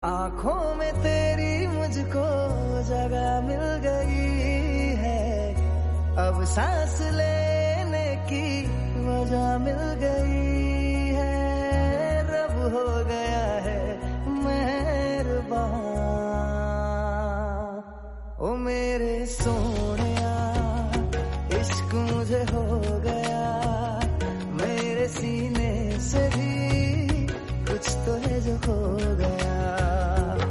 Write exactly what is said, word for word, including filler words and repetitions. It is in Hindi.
आंखों में तेरी मुझको जगह मिल गई है, अब सांस ले